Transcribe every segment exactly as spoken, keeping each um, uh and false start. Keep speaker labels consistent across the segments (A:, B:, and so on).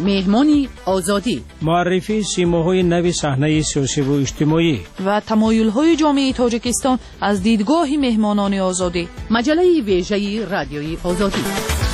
A: مهمانی آزادی،
B: معرفی سیماهای نو صحنه سیاسی و اجتماعی
C: و تمایل‌های جامعه تاجیکستان از دیدگاه مهمانان آزادی.
A: مجله ویژه رادیوی آزادی.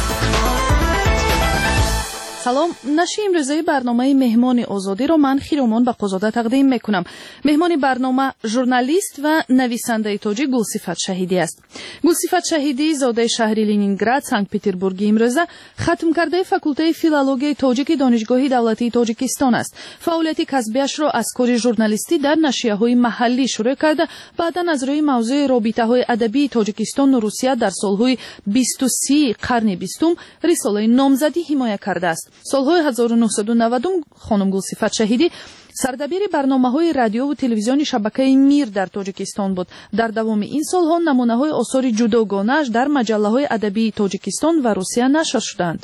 C: سلام، نشر امروزه برنامه مهمان آزادی را من خیرومان بقازاده تقدیم میکنم. مهمان برنامه ژورنالیست و نویسنده تاجیک گلصفت شهیدی است. گلصفت شهیدی زاده شهر لنینگراد، سانت پتربورگ امروزه ختم کرده فاکولته فیلولوژی تاجیک دانشگاه دولتی تاجیکستان است. فعالیت کسبیش را از کار ژورنالیستی در نشریه‌های محلی شروع کرده، بعدا از روی موضوع رابطه‌های ادبی تاجیکستان و روسیه در سالهای بیست و سه قرن بیستم رساله نامزدی حمایت کرده است. سالهای هزار و نهصد و نود خانم گلصفت شهیدی سردبیر برنامه‌های رادیو و تلویزیون شبکه میر در تاجیکستان بود. در دوام این سالها نمونه‌های آثار جداگانه‌اش در مجله‌های ادبی تاجیکستان و روسیه نشر شدند.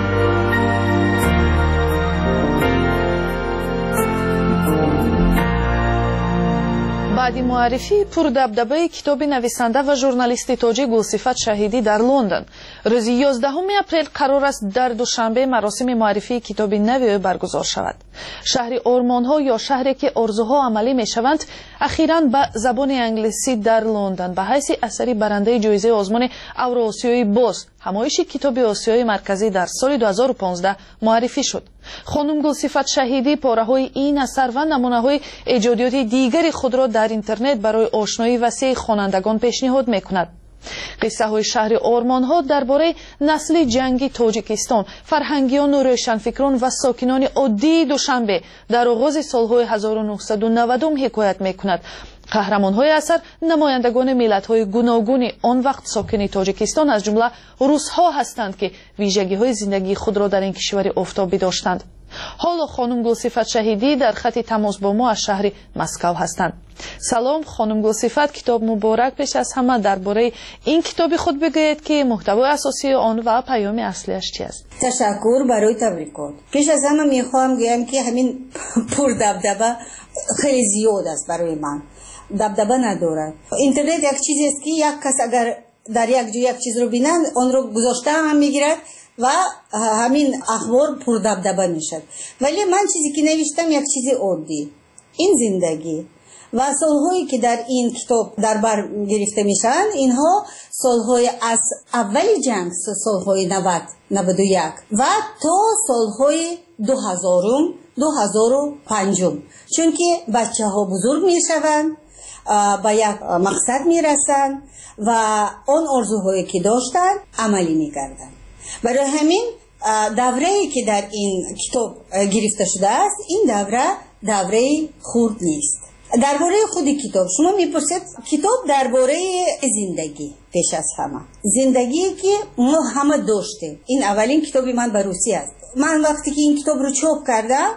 C: بعد معرفی پردبدبه کتاب نویسنده و ژورنالیست تاجیک گلصفت شهیدی در لندن، روز یازدهم اپریل قرار است در دوشنبه مراسم معرفی کتاب نوی برگزار شود. شهر آرمان‌ها یا شهری که آرزوها عملی می‌شوند اخیراً به زبان انگلیسی در لندن به حیث اثری برنده جایزه آزمون اوراسیایی باز همایش کتاب آسیای مرکزی در سال دو هزار و پانزده معرفی شد. خانم گلصفت شهیدی پاره‌های این اثر و نمونه‌های ایجادیات دیگری خود را در اینترنت برای آشنایی وسیع خوانندگان پیشنهاد می‌کند. قصه های شهر آرمان‌ها درباره نسل جنگی تاجیکستان، فرهنگیان و روشنفکران و ساکنان عادی دوشنبه در آغاز سالهای هزار و نهصد و نود حکایت می‌کند. قهرمان‌های اثر نمایندگان ملت‌های گوناگون آن وقت ساکن تاجیکستان از جمله روس‌ها هستند که ویژگی‌های زندگی خود را در این کشور آفتابی داشتند. حالا خانم گلصفت شهیدی در خط تماس با ما از شهر مسکو هستند. سلام خانم گلصفت، کتاب مبارک. پیش از همه درباره این کتاب خود بگویید که محتوای اساسی آن و پیام اصلیش چی است؟
D: تشکر برای تبریکات. پیش از همه میخوام بگم که همین پر دبدبه خیلی زیاد است برای من. دبدبه ندارد. اینترنت یک چیزی است که یک کس اگر در یک جای یک چیز رو بینند آن رو گذاشته هم میگیرد و همین اخبار پر دبدبه میشد. ولی من چیزی که نوشتم یک چیز عادی، این زندگی و سالهایی که در این کتاب در بر گرفته میشن، اینها سالهای از اول جنگ، سالهای نود نود و یک و تا سالهای دو هزارم دو هزار و پنجم، چون که بچه ها بزرگ میشوند، به یک مقصد میرسند و آن آرزوهایی که داشتن عملی میکردن. برای همین دوره‌ای که در این کتاب گرفته شده است، این دوره دوره خرد نیست. درباره خود کتاب شما میپرسید، کتاب درباره زندگی، پیش از همه زندگی که ما همه داشتیم. این اولین کتابی من به روسی است. من وقتی که این کتاب رو چاپ کردم،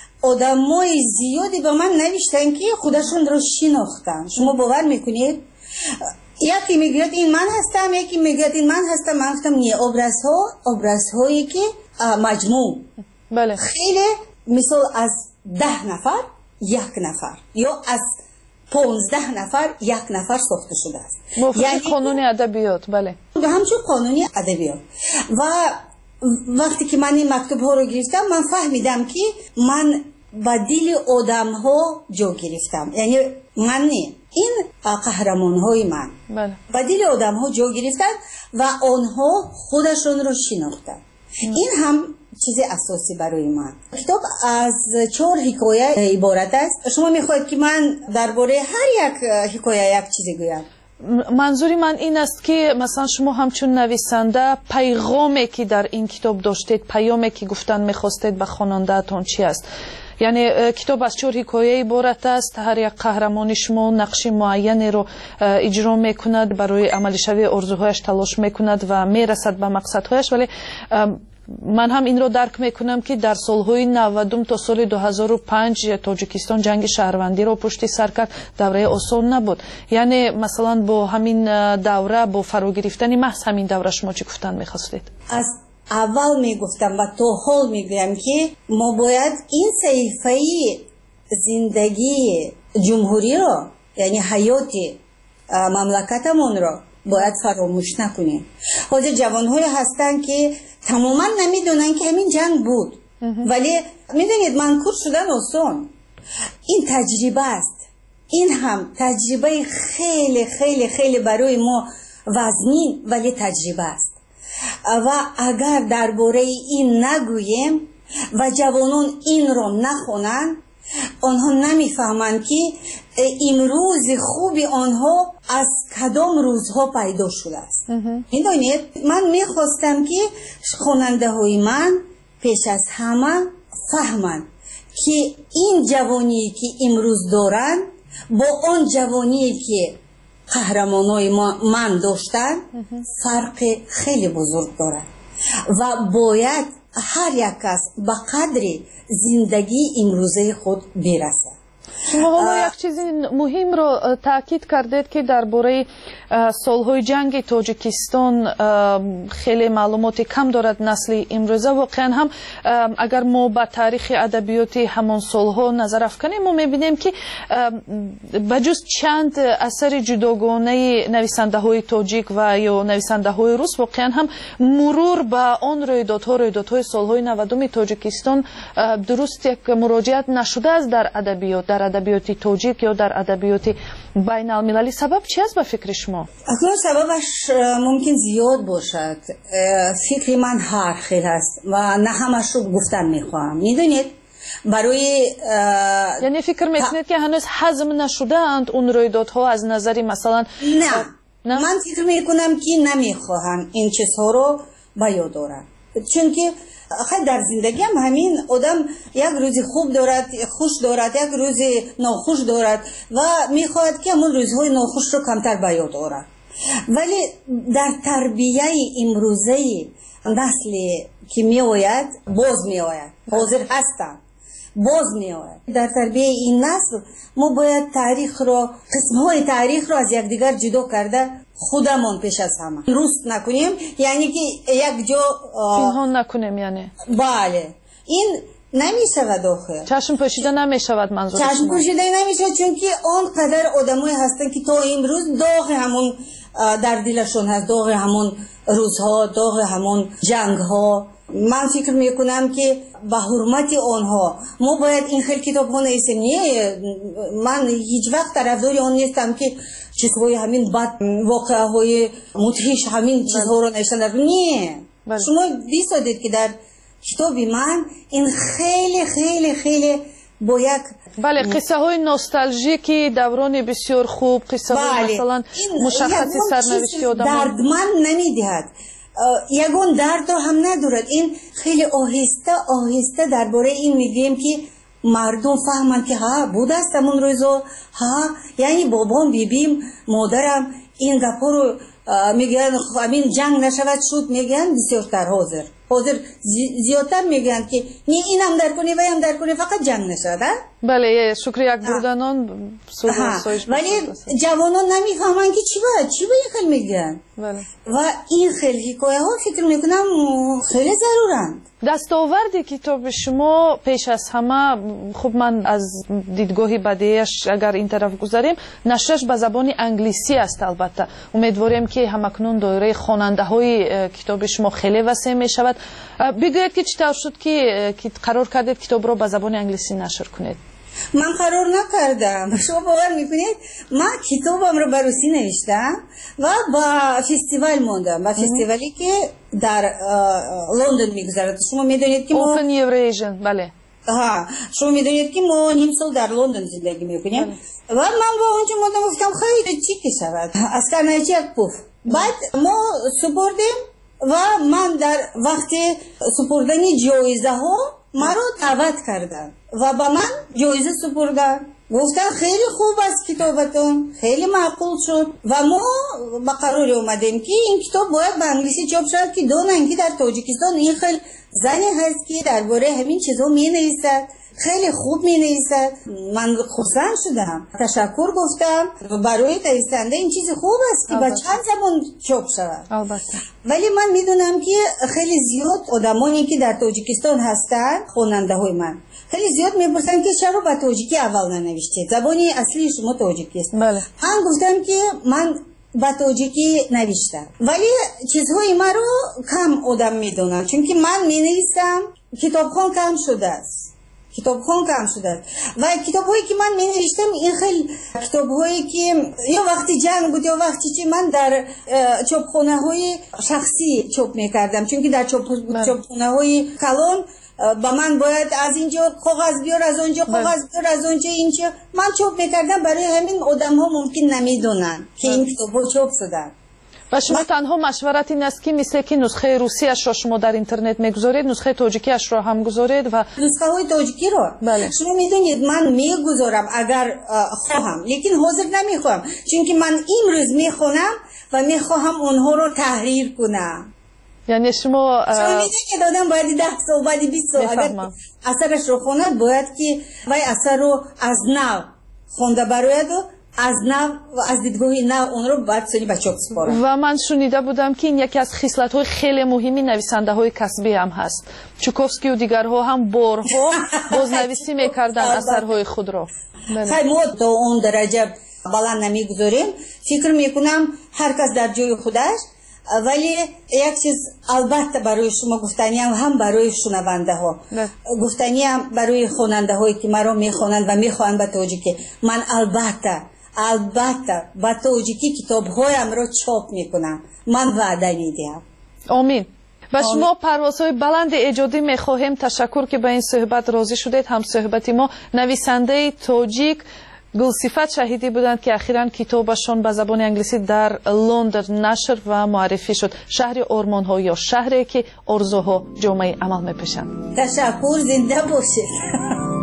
D: آدمای زیادی به من نوشتن که خودشون رو شناختن. شما باور میکنید؟ یکی میگوید این من هستم، یکی میگوید این من هستم. من گفتم نه، ابرازها ابرازهایی که مجموع
C: بله
D: خیلی، مثال از ده نفر یک نفر یا از پانزده نفر یک نفر ساخته شده است.
C: یعنی قانون ادبیات. بله،
D: همچون قانونی ادبیات. و وقتی که من این مکتوب ها رو گرفتم، من فهمیدم که من با دل آدم ها جا گرفتم. یعنی من نه، این قهرمان های من
C: بله.
D: با دل آدم ها جا گرفتن و آنها خودشون رو شناختن. این هم چیز اساسی برای من. کتاب از چهار حکایه عبارت است. شما میخواید که من درباره هر یک حکایه یک چیزی گویم؟
C: منظوری من این است که مثلا شما همچون نویسنده پیغامی که در این کتاب داشتید، پیامی که گفتن میخواستید به خواننده‌تان چی است؟ یعنی کتاب از چهار حکایه عبارت است، هر یک قهرمان شما نقش معینی رو اجرا میکند، برای عملی شوی آرزوهایش تلاش میکند و میرسد به مقصدهایش. ولی من هم این رو درک میکنم که در سالهای نود تا سال دو هزار و پنج تاجیکستان جنگ شهروندی رو پشت سر کرد. دوره آسان نبود. یعنی مثلا با همین دوره، با فرا گرفتن محض همین دوره، شما چی گفتن میخواستید؟
D: از اول میگفتم و تا حال میگویم که ما باید این صحیفه زندگی جمهوری رو، یعنی حیات مملکتمون رو باید فراموش نکنیم. حاضر جوان‌های هستن که تماما نمیدونن که همین جنگ بود. ولی میدونید منکور شدن آسان، این تجربه است. این هم تجربه خیلی خیلی خیلی برای ما وزنی ولی تجربه است و اگر درباره این نگوییم و جوانان این را نخونند آنها نمیفهمند که امروز خوبی آنها از کدام روزها پیدا شده است. میدونید من میخواستم که خواننده های من پیش از همه فهمند که این جوانی که امروز دارند با آن جوانی که قهرمانای من داشتن فرق خیلی بزرگ دارد و باید هر یک کس به قدر زندگی امروزه خود برسد.
C: شما حالا یک چیز مهم رو تاکید کردید که درباره سالهای جنگ تاجیکستان خیلی معلومات کم دارد نسل امروزه. واقعا هم اگر ما به تاریخ ادبیات همان سالها نظر افکنیم ما میبینیم که بجز چند اثر جداگانه نویسنده های تاجیک و یا نویسنده های روس واقعا هم مرور به آن رویدادها رویدادهای سالهای نودم تاجیکستان درست یک مراجعت نشده است در ادبیات در ادبیات تاجیک یا در ادبیات بین المللی. سبب چی است به فکر شما؟
D: اکنون سببش ممکن زیاد باشد. فکر من هر خیلی است و نه همش رو گفتن میخواهم. میدونید برای
C: یعنی فکر میکنید که هنوز هضم نشده اند اون رویدادها از نظری مثلا
D: نه, نه؟ من فکر میکنم که نمیخواهم این چیزها رو بیان دارم، چون که خیلی در زندگی هم همین آدم یک روزی خوب دارد خوش دارد یک روزی ناخوش دارد و میخواهد که همون روزهای ناخوش رو کمتر بیاد دارد. ولی در تربیه امروزه نسلی که می آید باز می آید حاضر هستن باز می آید در تربیه این نسل ما باید تاریخ رو قسمهای تاریخ رو از یکدیگر جدا کرده خودمون پیش از همه درست نکنیم، یعنی که یک جا
C: پنهان نکنیم. یعنی
D: بله این نمی شود آخر
C: چشم پوشیده نمی شود. منظور
D: چشم پوشیده نمی شود چون که آنقدر آدمای هستن که تا امروز داغ همون در دلشون هست، داغ همون روزها، داغ همون جنگ ها. من فکر میکنم که به حرمت آنها ما باید این خیلی کتاب ها نیستیم. من هیچ وقت طرفدار آن نیستم که چیزهای همین بد واقعه های مدهش همین چیزها رو نوشتن. نه بله. شما بیسادید که در کتاب من این خیلی خیلی خیلی با یک
C: بله قصه های نوستالژیکی دوران بسیار خوب، قصه های بله. مثلا مشخصی سرنوشتی آدم
D: دردمند نمیدهد، یگون درد هم ندارد. این خیلی آهسته آهسته درباره این میگیم که مردم فهمند که ها بود است همون روزا، ها یعنی بابام بیبیم مادرم این گپا رو میگن همین جنگ نشود شد میگن بسیارتر حاضر حاضر زیادتر میگن که نه این هم در کنی و هم در کنی فقط جنگ نشد.
C: بله شکر یک بردنان
D: ولی جوانان نمیفهمن که چی باید چی باید خیلی میگن
C: بله.
D: و این خیلی حکایه ها فکر میکنم خیلی ضرورند.
C: دستاورد کتاب شما پیش از همه خب من از دیدگاهی بدیهش اگر این طرف گذاریم نشرش به زبان انگلیسی است. البته امیدواریم که همکنون دایره خواننده های کتاب شما خیلی وسیع می شود. بگویید که چطور شد که قرار کردید کتاب رو به زبان انگلیسی نشر کنید؟
D: من قرار نکردم. شما باور میکنید من کتابم رو به روسی نوشتم و با فستیوال موندم، با فستیوالی که در لندن میگذرد. شما میدونید که ما
C: Open Eurasian بله
D: ها شما میدونید که ما نیم سال در لندن زندگی میکنیم و من با اونجا موندم گفتم خیلی چی که شود از کنایچی یک پوف. بعد ما سپردیم و من در وقت سپردن جایزه ها مرا دعوت کردن و با من جایزه سپردن، گفتن خیلی خوب است کتابتون، خیلی معقول شد و ما با قرار اومدیم که این کتاب باید به انگلیسی چاپ شد که دونن که در تاجیکستان این خیلی زنی هست که درباره همین چیزها می نویسد، خیلی خوب می نویسد. من خرسند شدم، تشکر گفتم برای نویسنده این چیز خوب است که با چند زبان چاپ شود.
C: البته
D: ولی من میدونم که خیلی زیاد آدمانی که در تاجیکستان هستن خواننده های من خیلی زیاد میپرسن که چرا با تاجیکی اول ننوشتید، زبانی اصلی شما تاجیکی است.
C: بله.
D: من گفتم که من با تاجیکی نوشتم ولی چیزهای ما رو کم آدم میدونن چون که من می نویسم کتابخوان کم شده است، کتابخوان کم شده است و کتاب‌هایی که من می‌نوشتم این خیلی کتاب‌هایی که یا وقتی جنگ بود یا وقتی چی من در چاپخانه‌های شخصی چاپ می‌کردم، چون که در چاپخانه‌های کلان با من باید از اینجا کاغذ بیار، از اونجا کاغذ بیار، از اونجا اینجا من چاپ می‌کردم. برای همین آدم‌ها ممکن نمی‌دونن که این کتاب‌ها چاپ شدن.
C: و شما تنها مشورت این است که مثل که نسخه روسی اش را شما در اینترنت میگذارید، نسخه تاجیکی اش را هم گذارید و
D: نسخه های تاجیکی را
C: بله.
D: شما میدونید من میگذارم اگر خواهم، لیکن حاضر نمیخوام، چون که من امروز میخونم و میخواهم اونها رو تحریر کنم.
C: یعنی شما
D: شما میدونید که دادم باید ده سال بعد بیست سال اگر اثرش رو خوند باید که وای اثر رو از نو خونده براید و از نو و از دیدگاه نو اون رو باید سنی بچه ها بسپارم.
C: و من شنیده بودم که این یکی از خصلت های خیلی مهمی نویسنده های کسبی هم هست. چوکوفسکی و دیگرها هم بارها بازنویسی میکردن اثرهای خود را.
D: خیلی ما تا اون درجه بلند نمیگذاریم. فکر میکنم هر کس در جای خودش، ولی یک چیز البته برای شما گفتنی هم هم برای شنونده ها گفتنی هم برای خواننده هایی که مرا میخوانند و میخوانند به تاجیکی، من البته البته با تاجیکی کتاب هایم را چاپ میکنم، من وعده میدهم.
C: آمین. و شما پروازهای بلند ایجادی میخواهیم. تشکر که به این صحبت راضی شدید. هم صحبتی ما نویسنده تاجیک گلصفت شهیدی بودند که اخیراً کتابشان به زبان انگلیسی در لندن نشر و معرفی شد. شهر آرمان‌ها یا شهری که آرزوها جامعه عمل میپیشند.
D: تشکر، زنده باشید.